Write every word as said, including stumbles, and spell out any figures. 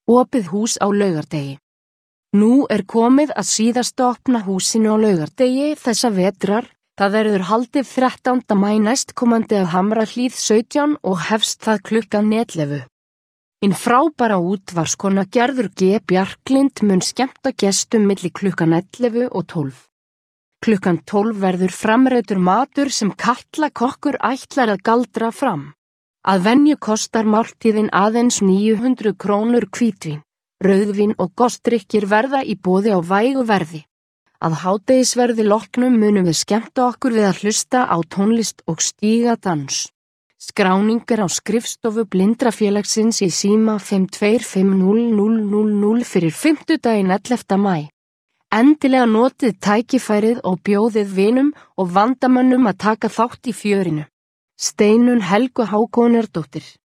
Opið hús á laugardegi. Nú er komið að síðasta opna húsinu á laugardegi þessa vetrar. Það verður haldið þrettánda maí næstkomandi að Hamrahlíð sautján og hefst það klukkan ellefu. Hinn frábæra útvarskona Gerður G. Bjarklind mun skemmta gestum milli klukkan ellefu og tólf. Klukkan tólf verður framreiddur matur sem Katla kokkur ætlar að galdra fram. Að venju kostar máltíðin aðeins níu hundruð krónur hvítvín, rauðvín og gostdrykkir verða í boði á vægu verði. Að hádegisverði loknum munum við skemmta okkur við að hlusta á tónlist og stíga dans. Skráningar á skrifstofu Blindrafélagsins í síma fimm tvö fimm núll núll núll núll fyrir fimmtudaginn ellefta maí. Endilega notið tækifærið og bjóðið vinum og vandamönnum að taka þátt í fjörinu. Steinunn Helgu Hákonardóttir.